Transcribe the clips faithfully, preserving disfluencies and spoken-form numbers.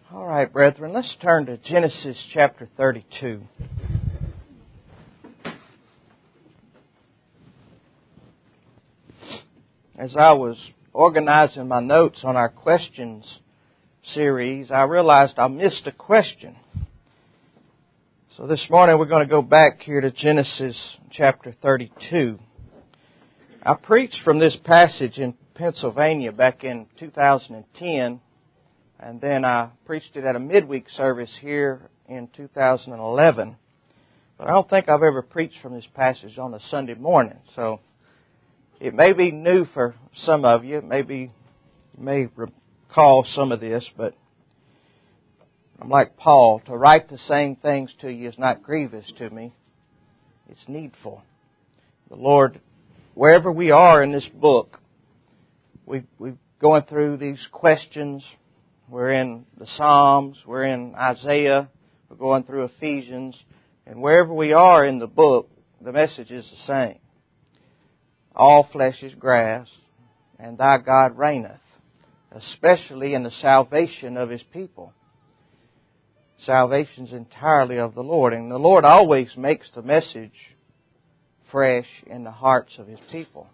All right, brethren, let's turn to Genesis chapter thirty-two. As I was organizing my notes on our questions series, I realized I missed a question. So this morning we're going to go back here to Genesis chapter thirty-two. I preached from this passage in Pennsylvania back in two thousand ten. And then I preached it at a midweek service here in two thousand eleven. But I don't think I've ever preached from this passage on a Sunday morning. So it may be new for some of you. Maybe you may recall some of this. But I'm like Paul. To write the same things to you is not grievous to me. It's needful. The Lord, wherever we are in this book, we, we're going through these questions. We're in the Psalms, we're in Isaiah, we're going through Ephesians, and wherever we are in the book, the message is the same. All flesh is grass, and thy God reigneth, especially in the salvation of His people. Salvation is entirely of the Lord, and the Lord always makes the message fresh in the hearts of His people.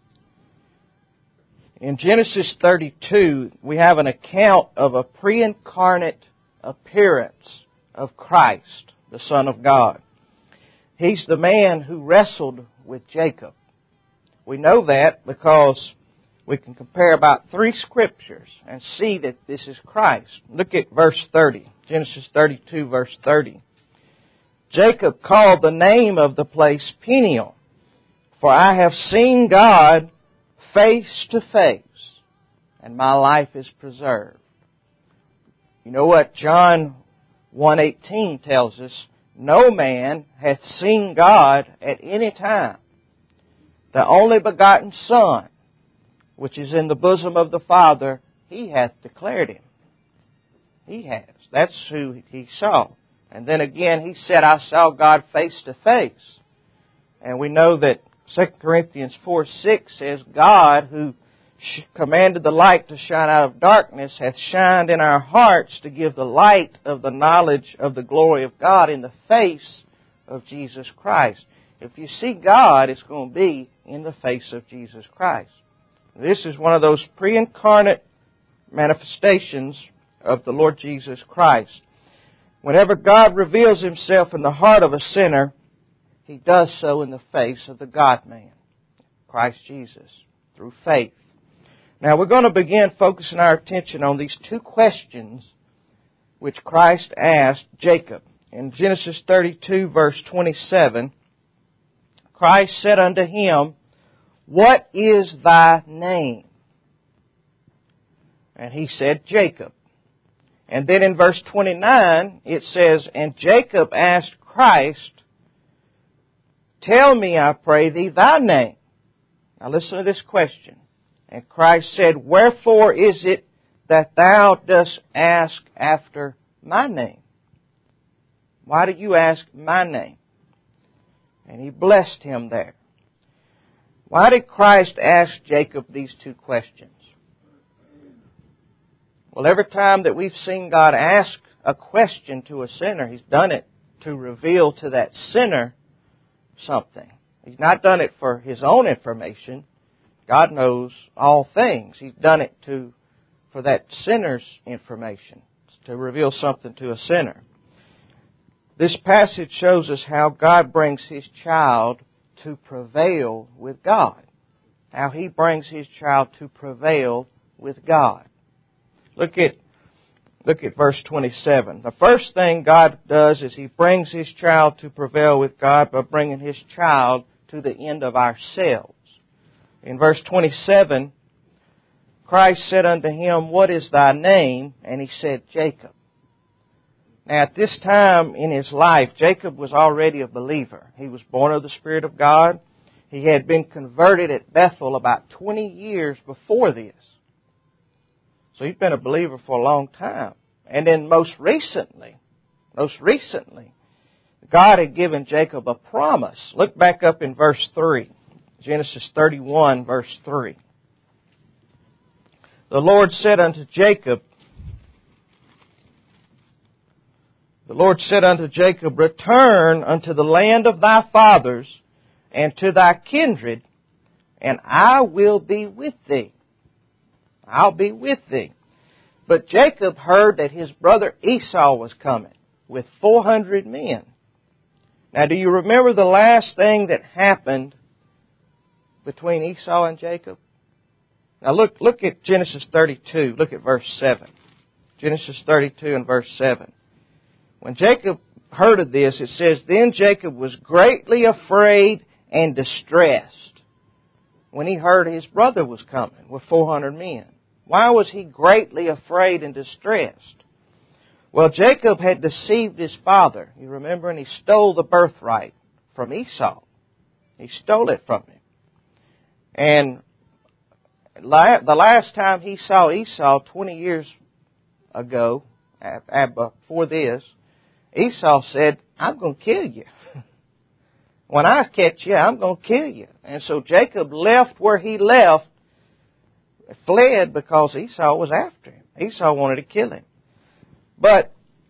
In Genesis thirty-two, we have an account of a pre-incarnate appearance of Christ, the Son of God. He's the man who wrestled with Jacob. We know that because we can compare about three scriptures and see that this is Christ. Look at verse thirty, Genesis thirty-two, verse thirty. Jacob called the name of the place Peniel, for I have seen God face to face, and my life is preserved. You know what John one eighteen tells us? No man hath seen God at any time. The only begotten Son, which is in the bosom of the Father, He hath declared Him. He has. That's who He saw. And then again, He said, I saw God face to face. And we know that Second Corinthians four six says, God, who commanded the light to shine out of darkness, hath shined in our hearts to give the light of the knowledge of the glory of God in the face of Jesus Christ. If you see God, it's going to be in the face of Jesus Christ. This is one of those pre-incarnate manifestations of the Lord Jesus Christ. Whenever God reveals Himself in the heart of a sinner, He does so in the face of the God-man, Christ Jesus, through faith. Now we're going to begin focusing our attention on these two questions which Christ asked Jacob. In Genesis thirty-two, verse twenty-seven, Christ said unto him, What is thy name? And he said, Jacob. And then in verse twenty-nine, it says, And Jacob asked Christ, Tell me, I pray thee, thy name. Now listen to this question. And Christ said, Wherefore is it that thou dost ask after my name? Why do you ask my name? And He blessed him there. Why did Christ ask Jacob these two questions? Well, every time that we've seen God ask a question to a sinner, He's done it to reveal to that sinner something. He's not done it for His own information. God knows all things. He's done it to for that sinner's information, to reveal something to a sinner. This passage shows us how God brings His child to prevail with God. How He brings His child to prevail with God. Look at Look at verse twenty-seven. The first thing God does is He brings His child to prevail with God by bringing His child to the end of ourselves. In verse twenty-seven, Christ said unto him, What is thy name? And he said, Jacob. Now at this time in his life, Jacob was already a believer. He was born of the Spirit of God. He had been converted at Bethel about twenty years before this. So he'd been a believer for a long time. And then most recently, most recently, God had given Jacob a promise. Look back up in verse three. Genesis thirty-one, verse three. The Lord said unto Jacob, The Lord said unto Jacob, Return unto the land of thy fathers, and to thy kindred, and I will be with thee. I'll be with thee. But Jacob heard that his brother Esau was coming with four hundred men. Now, do you remember the last thing that happened between Esau and Jacob? Now, look, look at Genesis thirty-two. Look at verse seven. Genesis thirty-two and verse seven. When Jacob heard of this, it says, Then Jacob was greatly afraid and distressed when he heard his brother was coming with four hundred men. Why was he greatly afraid and distressed? Well, Jacob had deceived his father, you remember, and he stole the birthright from Esau. He stole it from him. And the last time he saw Esau, twenty years ago, before this, Esau said, I'm going to kill you. When I catch you, I'm going to kill you. And so Jacob left where he left, fled because Esau was after him. Esau wanted to kill him. But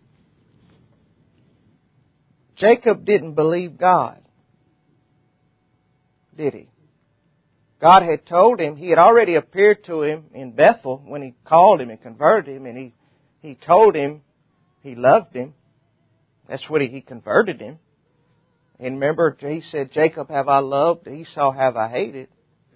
Jacob didn't believe God, did he? God had told him, he had already appeared to him in Bethel when he called him and converted him, and he, he told him he loved him. That's what he, he converted him. And remember, he said, Jacob have I loved, Esau have I hated.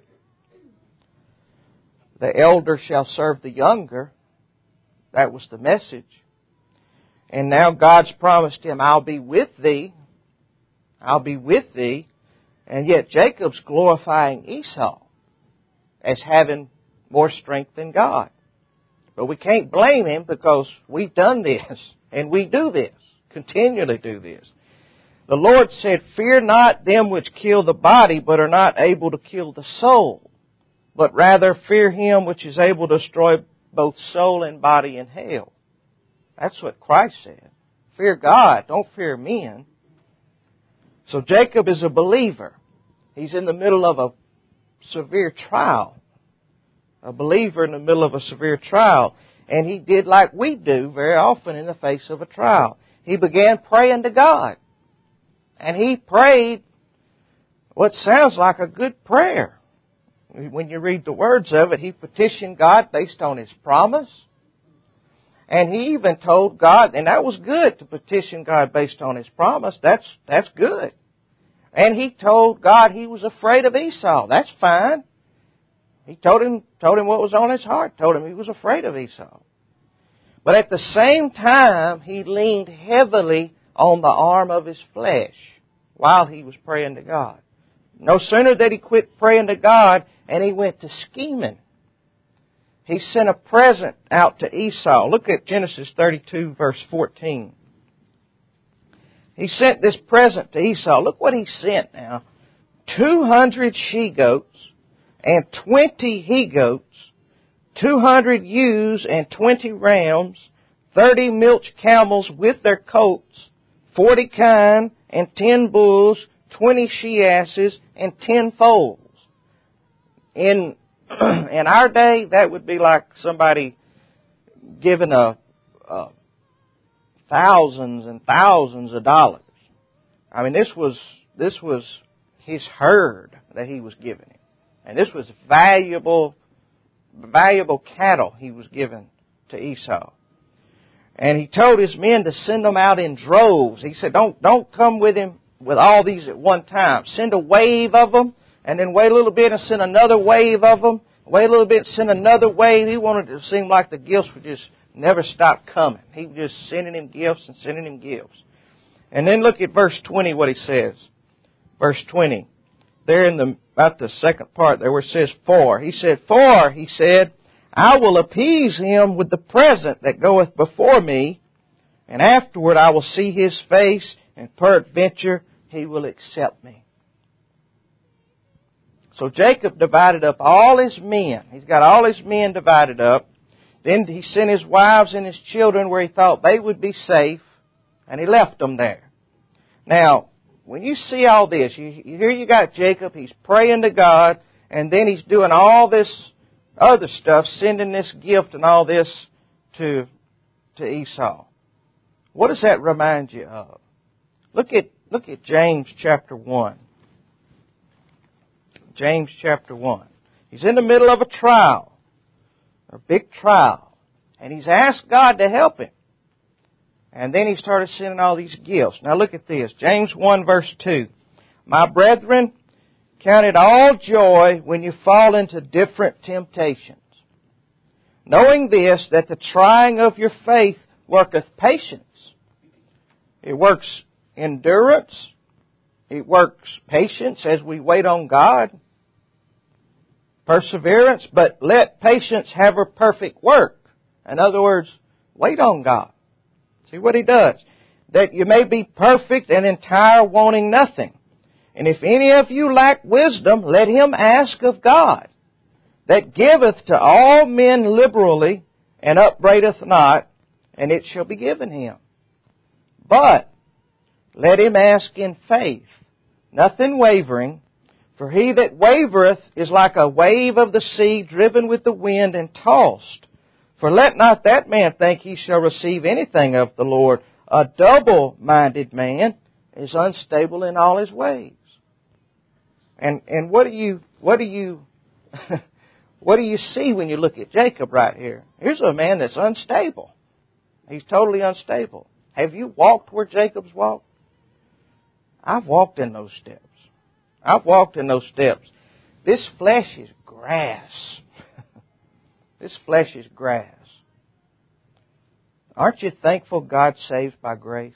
The elder shall serve the younger. That was the message. And now God's promised him, I'll be with thee. I'll be with thee. And yet Jacob's glorifying Esau as having more strength than God. But we can't blame him because we've done this. And we do this. Continually do this. The Lord said, Fear not them which kill the body, but are not able to kill the soul, but rather fear Him which is able to destroy both soul and body in hell. That's what Christ said. Fear God, don't fear men. So Jacob is a believer. He's in the middle of a severe trial. A believer in the middle of a severe trial. And he did like we do very often in the face of a trial. He began praying to God. And he prayed what sounds like a good prayer. When you read the words of it, he petitioned God based on His promise. And he even told God, and that was good to petition God based on His promise. That's, that's good. And he told God he was afraid of Esau. That's fine. He told him, told him what was on his heart. Told him he was afraid of Esau. But at the same time, he leaned heavily on the arm of his flesh while he was praying to God. No sooner did he quit praying to God and he went to scheming. He sent a present out to Esau. Look at Genesis thirty-two, verse fourteen. He sent this present to Esau. Look what he sent now. two hundred she-goats and twenty he-goats, two hundred ewes and twenty rams, thirty milch camels with their coats, forty kine and ten bulls, twenty she-asses, and ten foals. In in our day, that would be like somebody giving a, a thousands and thousands of dollars. I mean, this was this was his herd that he was giving him, and this was valuable valuable cattle he was giving to Esau. And he told his men to send them out in droves. He said, don't, don't come with him with all these at one time. Send a wave of them, and then wait a little bit and send another wave of them. Wait a little bit, send another wave. He wanted it to seem like the gifts would just never stop coming. He was just sending him gifts and sending him gifts. And then look at verse twenty, what he says. Verse twenty. There in the, about the second part there where it says for. He said, For, he said, I will appease him with the present that goeth before me, and afterward I will see his face, and peradventure he will accept me. So Jacob divided up all his men. He's got all his men divided up. Then he sent his wives and his children where he thought they would be safe, and he left them there. Now, when you see all this, you, here you got Jacob, he's praying to God, and then he's doing all this other stuff, sending this gift and all this to, to Esau. What does that remind you of? Look at, look at James chapter one. James chapter one. He's in the middle of a trial, a big trial, and he's asked God to help him. And then he started sending all these gifts. Now look at this. James one verse two. My brethren, count it all joy when you fall into different temptations, knowing this, that the trying of your faith worketh patience. It works endurance. It works patience as we wait on God. Perseverance, but let patience have her perfect work. In other words, wait on God. See what He does. That you may be perfect and entire, wanting nothing. And if any of you lack wisdom, let him ask of God, that giveth to all men liberally, and upbraideth not, and it shall be given him. But let him ask in faith, nothing wavering, for he that wavereth is like a wave of the sea, driven with the wind and tossed. For let not that man think he shall receive anything of the Lord. A double-minded man is unstable in all his ways. And and what do you what do you what do you see when you look at Jacob right here? Here's a man that's unstable. He's totally unstable. Have you walked where Jacob's walked? I've walked in those steps. I've walked in those steps. This flesh is grass. This flesh is grass. Aren't you thankful God saves by grace?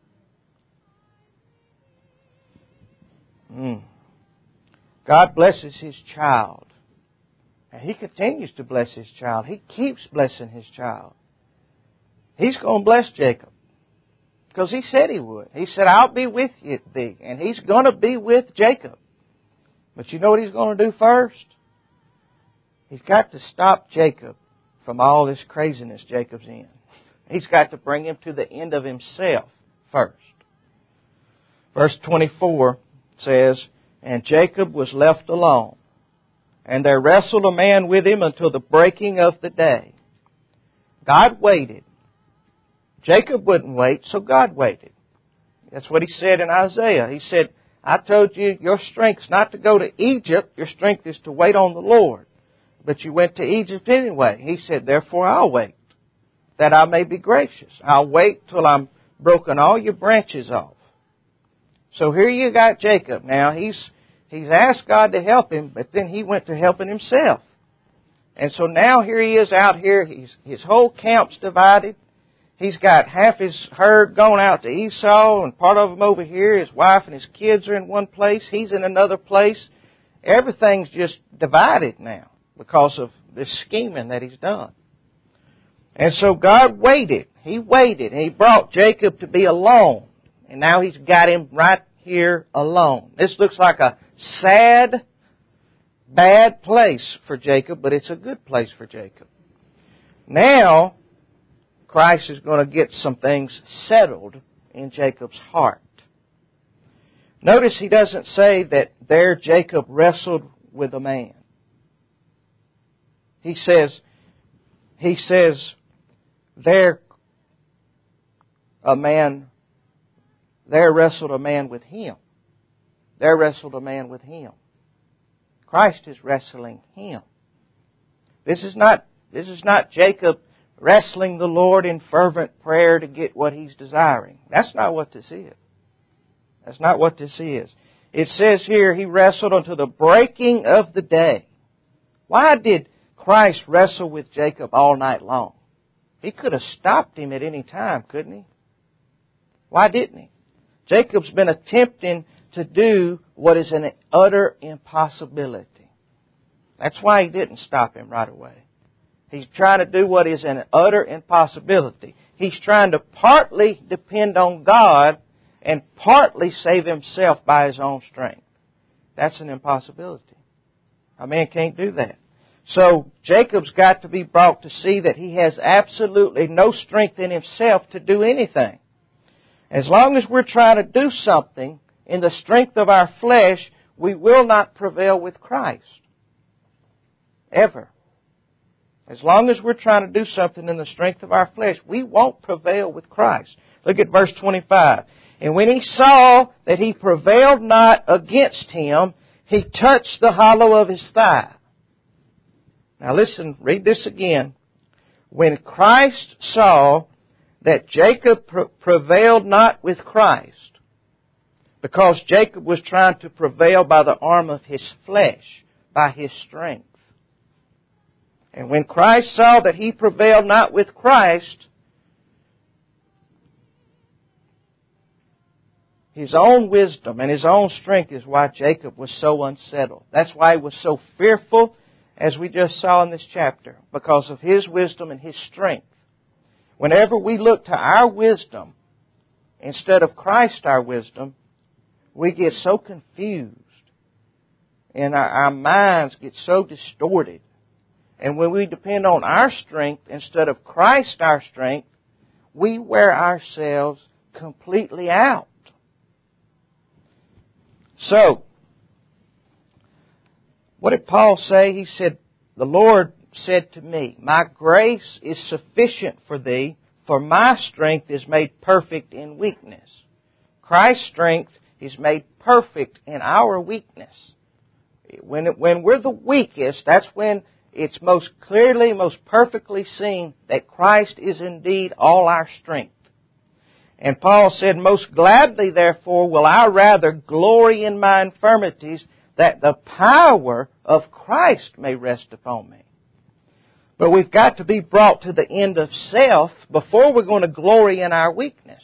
Mm. God blesses His child. And He continues to bless His child. He keeps blessing His child. He's going to bless Jacob. Because He said He would. He said, I'll be with you, thee. And He's going to be with Jacob. But you know what He's going to do first? He's got to stop Jacob from all this craziness Jacob's in. He's got to bring him to the end of himself first. Verse twenty-four says, And Jacob was left alone, and there wrestled a man with him until the breaking of the day. God waited. Jacob wouldn't wait, so God waited. That's what He said in Isaiah. He said, I told you your strength's not to go to Egypt, your strength is to wait on the Lord. But you went to Egypt anyway. He said, therefore I'll wait, that I may be gracious. I'll wait till I'm broken all your branches off. So here you got Jacob. Now he's he's asked God to help him, but then he went to helping himself. And so now here he is out here. He's, his whole camp's divided. He's got half his herd gone out to Esau and part of them over here. His wife and his kids are in one place. He's in another place. Everything's just divided now because of this scheming that he's done. And so God waited. He waited. And He brought Jacob to be alone. And now He's got him right here alone. This looks like a sad, bad place for Jacob, but it's a good place for Jacob. Now, Christ is going to get some things settled in Jacob's heart. Notice He doesn't say that there Jacob wrestled with a man. He says, He says, there a man, there wrestled a man with him. There wrestled a man with him. Christ is wrestling him. This is not, this is not Jacob wrestling the Lord in fervent prayer to get what he's desiring. That's not what this is. That's not what this is. It says here, he wrestled until the breaking of the day. Why did Christ wrestle with Jacob all night long? He could have stopped him at any time, couldn't He? Why didn't He? Jacob's been attempting to do what is an utter impossibility. That's why He didn't stop him right away. He's trying to do what is an utter impossibility. He's trying to partly depend on God and partly save himself by his own strength. That's an impossibility. A man can't do that. So Jacob's got to be brought to see that he has absolutely no strength in himself to do anything. As long as we're trying to do something in the strength of our flesh, we will not prevail with Christ. Ever. As long as we're trying to do something in the strength of our flesh, we won't prevail with Christ. Look at verse twenty-five. And when he saw that he prevailed not against him, he touched the hollow of his thigh. Now listen, read this again. When Christ saw that Jacob pre- prevailed not with Christ, because Jacob was trying to prevail by the arm of his flesh, by his strength. And when Christ saw that he prevailed not with Christ, his own wisdom and his own strength is why Jacob was so unsettled. That's why he was so fearful, as we just saw in this chapter, because of his wisdom and his strength. Whenever we look to our wisdom instead of Christ our wisdom, we get so confused and our, our minds get so distorted. And when we depend on our strength instead of Christ our strength, we wear ourselves completely out. So, what did Paul say? He said, the Lord said to me, my grace is sufficient for thee, for my strength is made perfect in weakness. Christ's strength is made perfect in our weakness. When, it, when we're the weakest, that's when it's most clearly, most perfectly seen that Christ is indeed all our strength. And Paul said, most gladly, therefore, will I rather glory in my infirmities, that the power of Christ may rest upon me. But we've got to be brought to the end of self before we're going to glory in our weakness.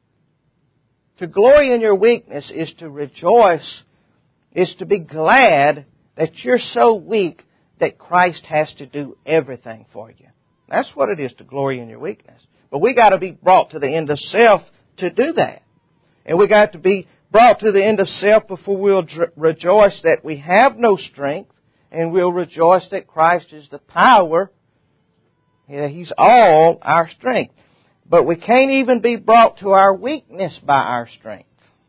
To glory in your weakness is to rejoice, is to be glad that you're so weak that Christ has to do everything for you. That's what it is to glory in your weakness. But we got to be brought to the end of self to do that. And we got to be brought to the end of self before we'll rejoice that we have no strength, and we'll rejoice that Christ is the power. Yeah, He's all our strength. But we can't even be brought to our weakness by our strength.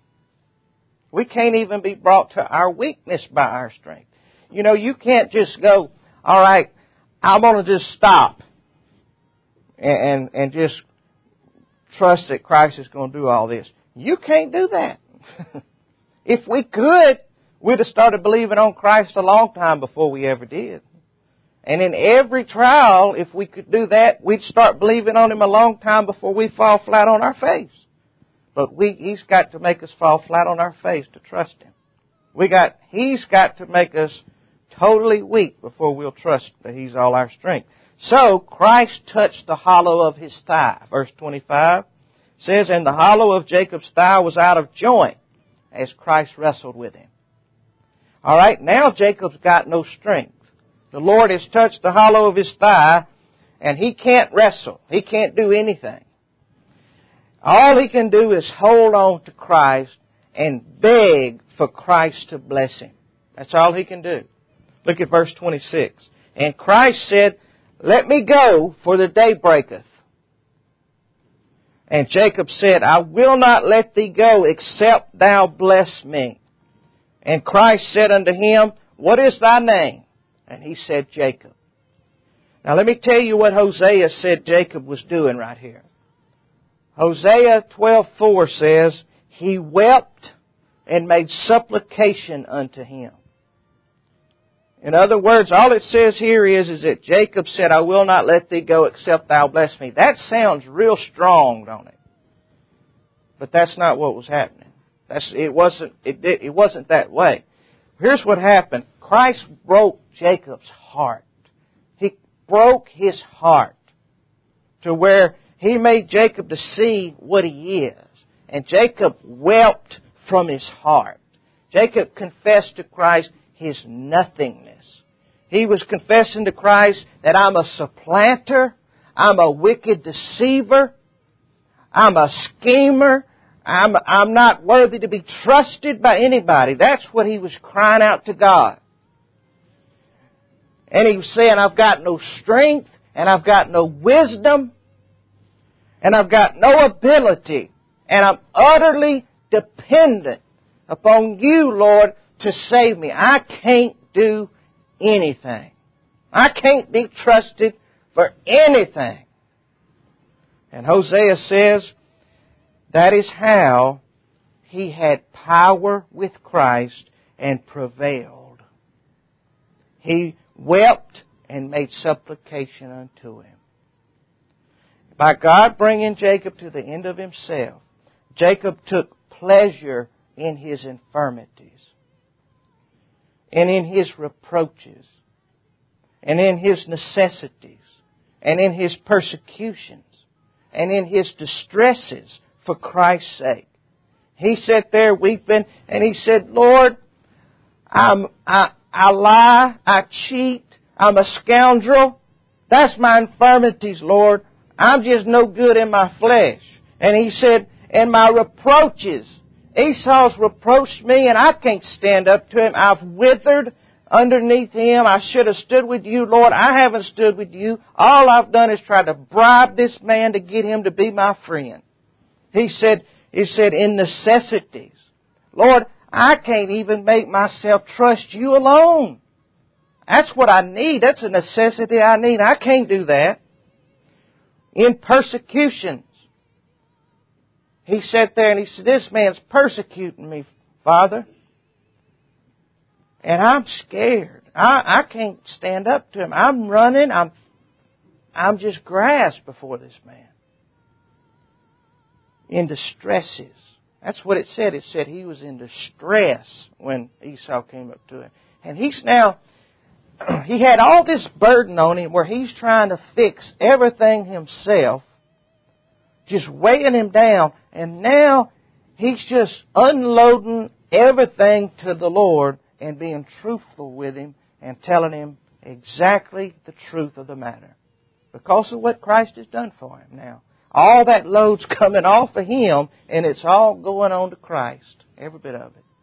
We can't even be brought to our weakness by our strength. You know, you can't just go, all right, I'm going to just stop and, and, and just trust that Christ is going to do all this. You can't do that. If we could, we'd have started believing on Christ a long time before we ever did. And in every trial, if we could do that, we'd start believing on Him a long time before we fall flat on our face. But we, He's got to make us fall flat on our face to trust Him. We got, He's got to make us totally weak before we'll trust that He's all our strength. So, Christ touched the hollow of His thigh. Verse twenty-five says, and the hollow of Jacob's thigh was out of joint as Christ wrestled with him. All right, now Jacob's got no strength. The Lord has touched the hollow of his thigh, and he can't wrestle. He can't do anything. All he can do is hold on to Christ and beg for Christ to bless him. That's all he can do. Look at verse twenty-six. And Christ said, let me go, for the day breaketh. And Jacob said, I will not let thee go, except thou bless me. And Christ said unto him, what is thy name? And he said, Jacob. Now let me tell you what Hosea said Jacob was doing right here. Hosea twelve four says, he wept and made supplication unto him. In other words, all it says here is, is that Jacob said, I will not let thee go except thou bless me. That sounds real strong, don't it? But that's not what was happening. That's, it wasn't, it, it wasn't that way. Here's what happened. Christ broke Jacob's heart. He broke his heart to where He made Jacob to see what he is. And Jacob wept from his heart. Jacob confessed to Christ his nothingness. He was confessing to Christ that I'm a supplanter, I'm a wicked deceiver, I'm a schemer, I'm, I'm not worthy to be trusted by anybody. That's what he was crying out to God. And he was saying, I've got no strength, and I've got no wisdom, and I've got no ability, and I'm utterly dependent upon you, Lord, to save me. I can't do anything. I can't be trusted for anything. And Hosea says that is how he had power with Christ and prevailed. He wept and made supplication unto Him. By God bringing Jacob to the end of himself, Jacob took pleasure in his infirmities, and in his reproaches, and in his necessities, and in his persecutions, and in his distresses for Christ's sake. He sat there weeping, and he said, Lord, I'm, I, I lie, I cheat, I'm a scoundrel. That's my infirmities, Lord. I'm just no good in my flesh. And he said, and my reproaches, Esau's reproached me, and I can't stand up to him. I've withered underneath him. I should have stood with you, Lord. I haven't stood with you. All I've done is try to bribe this man to get him to be my friend. He said, he said, in necessities, Lord, I can't even make myself trust you alone. That's what I need. That's a necessity I need. I can't do that. In persecutions, he sat there and he said, this man's persecuting me, Father. And I'm scared. I, I can't stand up to him. I'm running. I'm, I'm just grass before this man. In distresses. That's what it said. It said he was in distress when Esau came up to him. And he's now, he had all this burden on him where he's trying to fix everything himself, just weighing him down. And now he's just unloading everything to the Lord and being truthful with Him and telling Him exactly the truth of the matter. Because of what Christ has done for him now. All that load's coming off of him, and it's all going on to Christ. Every bit of it.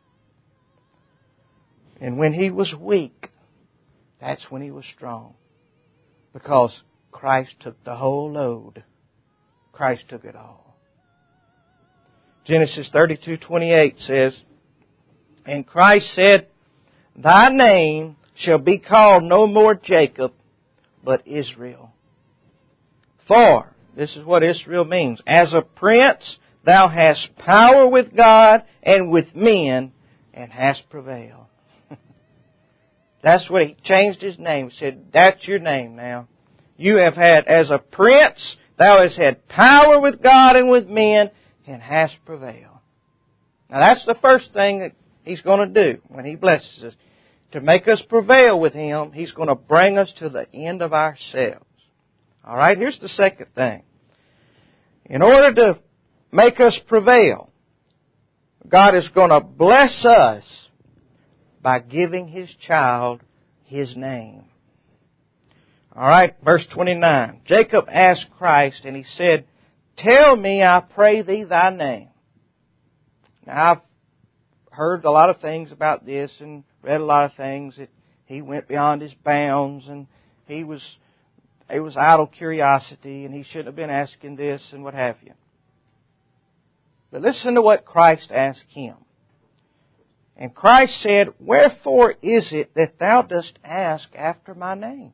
And when he was weak, that's when he was strong. Because Christ took the whole load. Christ took it all. Genesis thirty-two twenty-eight says, and Christ said, Thy name shall be called no more Jacob, but Israel. For, this is what Israel means, as a prince thou hast power with God and with men, and hast prevailed. That's what he changed his name. He said, that's your name now. You have had, as a prince, thou hast had power with God and with men, and hast prevailed. Now that's the first thing that He's going to do when He blesses us. To make us prevail with Him, He's going to bring us to the end of ourselves. All right, here's the second thing. In order to make us prevail, God is going to bless us by giving His child His name. All right, verse twenty-nine. Jacob asked Christ, and he said, Tell me, I pray thee, thy name. Now, I've heard a lot of things about this and read a lot of things that he went beyond his bounds and he was, it was idle curiosity and he shouldn't have been asking this and what have you. But listen to what Christ asked him. And Christ said, Wherefore is it that thou dost ask after my name?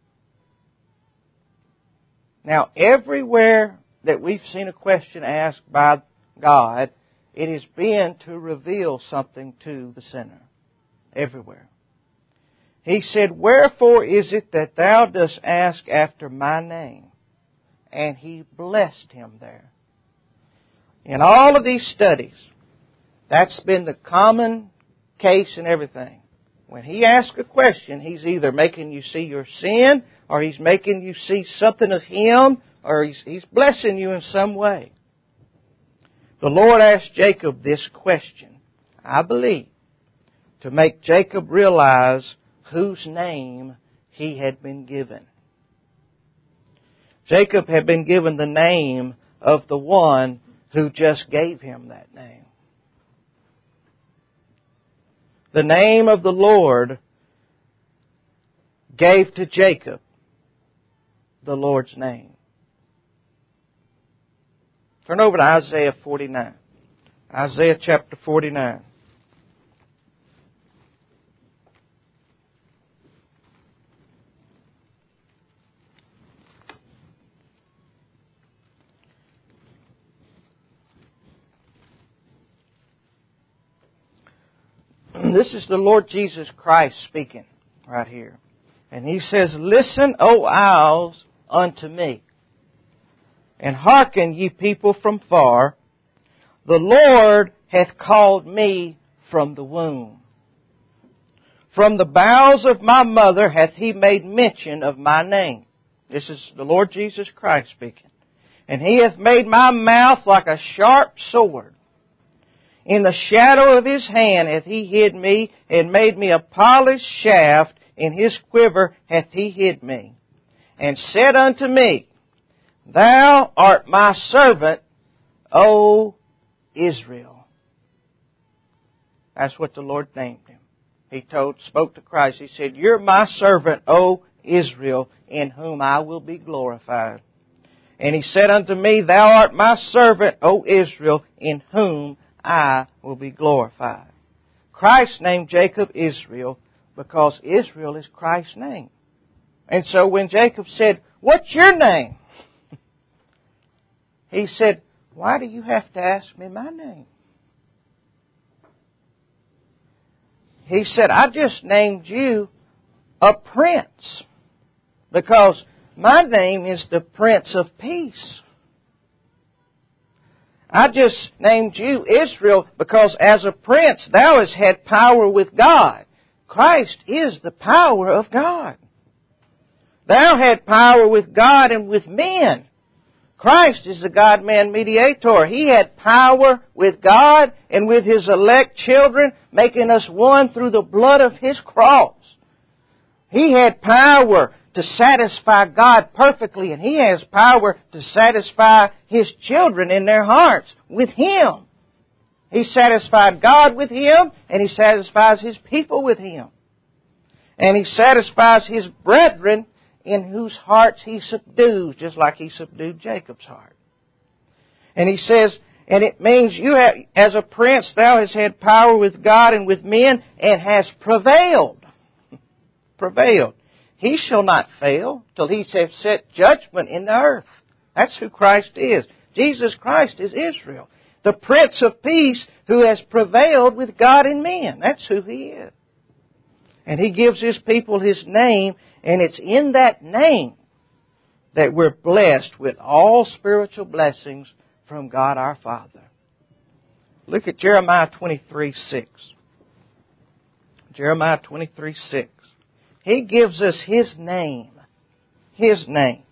Now, everywhere that we've seen a question asked by God, it has been to reveal something to the sinner. Everywhere. He said, Wherefore is it that thou dost ask after my name? And He blessed him there. In all of these studies, that's been the common case in everything. When He asks a question, He's either making you see your sin, or He's making you see something of Him, or He's, he's blessing you in some way. The Lord asked Jacob this question, I believe, to make Jacob realize whose name he had been given. Jacob had been given the name of the one who just gave him that name. The name of the Lord gave to Jacob the Lord's name. Turn over to Isaiah forty-nine. Isaiah chapter forty-nine. This is the Lord Jesus Christ speaking right here. And He says, Listen, O isles, unto me, and hearken, ye people from far. The Lord hath called me from the womb. From the bowels of my mother hath He made mention of my name. This is the Lord Jesus Christ speaking. And He hath made my mouth like a sharp sword. In the shadow of His hand hath He hid me, and made me a polished shaft. In His quiver hath He hid me. And said unto me, Thou art my servant, O Israel. That's what the Lord named Him. He told, spoke to Christ. He said, You're my servant, O Israel, in whom I will be glorified. And He said unto me, Thou art my servant, O Israel, in whom I will be glorified. Christ named Jacob Israel because Israel is Christ's name. And so when Jacob said, What's your name? He said, Why do you have to ask me my name? He said, I just named you a prince because my name is the Prince of Peace. I just named you Israel because as a prince thou hast had power with God. Christ is the power of God. Thou had power with God and with men. Christ is the God-man mediator. He had power with God and with His elect children, making us one through the blood of His cross. He had power to satisfy God perfectly, and He has power to satisfy His children in their hearts with Him. He satisfied God with Him, and He satisfies His people with Him. And He satisfies His brethren in whose hearts He subdues, just like He subdued Jacob's heart. And He says, and it means you have, as a prince, thou hast had power with God and with men, and hast prevailed. Prevailed. He shall not fail till He hath set judgment in the earth. That's who Christ is. Jesus Christ is Israel, the Prince of Peace who has prevailed with God and men. That's who He is. And He gives His people His name, and it's in that name that we're blessed with all spiritual blessings from God our Father. Look at Jeremiah twenty-three six. Jeremiah twenty-three six. He gives us His name. His name.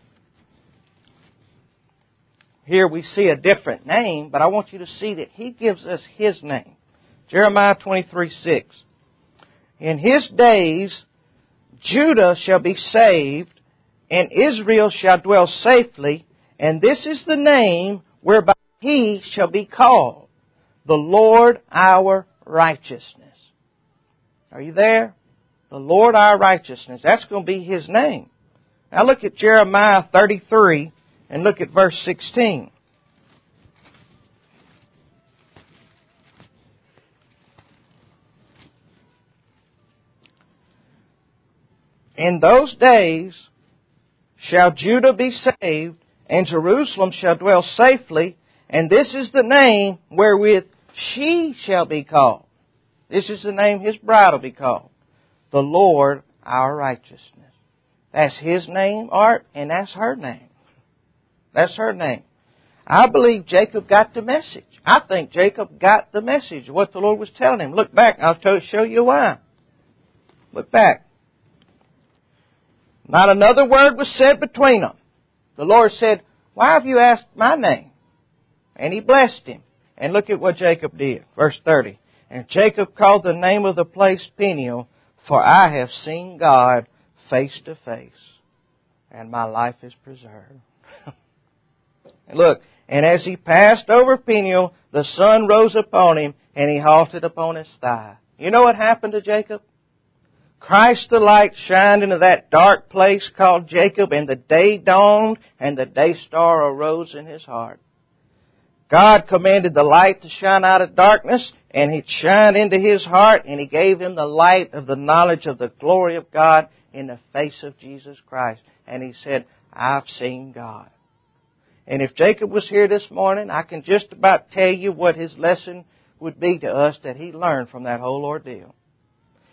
Here we see a different name, but I want you to see that He gives us His name. Jeremiah twenty-three six. In His days Judah shall be saved, and Israel shall dwell safely, and this is the name whereby He shall be called, the Lord our righteousness. Are you there? The Lord our righteousness. That's going to be His name. Now look at Jeremiah thirty-three and look at verse sixteen. In those days shall Judah be saved, and Jerusalem shall dwell safely, and this is the name wherewith she shall be called. This is the name His bride will be called. The Lord our righteousness. That's His name, Art, and that's her name. That's her name. I believe Jacob got the message. I think Jacob got the message of what the Lord was telling him. Look back, I'll show you why. Look back. Not another word was said between them. The Lord said, Why have you asked my name? And He blessed him. And look at what Jacob did. Verse thirty. And Jacob called the name of the place Peniel, for I have seen God face to face, and my life is preserved. And look, and as he passed over Peniel, the sun rose upon him, and he halted upon his thigh. You know what happened to Jacob? Christ the light shined into that dark place called Jacob, and the day dawned, and the day star arose in his heart. God commanded the light to shine out of darkness, and it shined into his heart, and He gave him the light of the knowledge of the glory of God in the face of Jesus Christ. And he said, I've seen God. And if Jacob was here this morning, I can just about tell you what his lesson would be to us that he learned from that whole ordeal.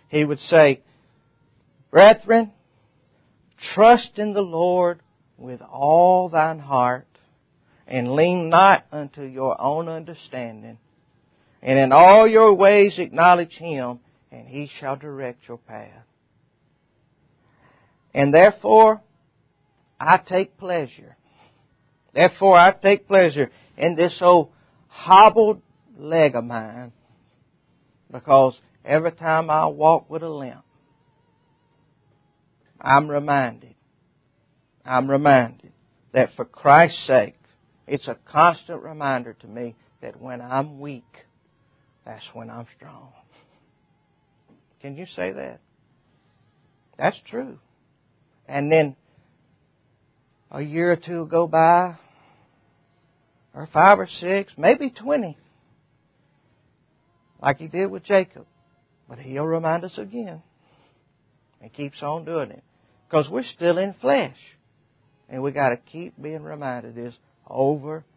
He would say, Brethren, trust in the Lord with all thine heart, and lean not unto your own understanding. And in all your ways acknowledge Him, and He shall direct your path. And therefore, I take pleasure. Therefore, I take pleasure in this old hobbled leg of mine, because every time I walk with a limp, I'm reminded, I'm reminded that for Christ's sake, it's a constant reminder to me that when I'm weak, that's when I'm strong. Can you say that? That's true. And then a year or two will go by, or five or six, maybe twenty, like He did with Jacob. But He'll remind us again. And keeps on doing it. Because we're still in flesh. And we got to keep being reminded of this over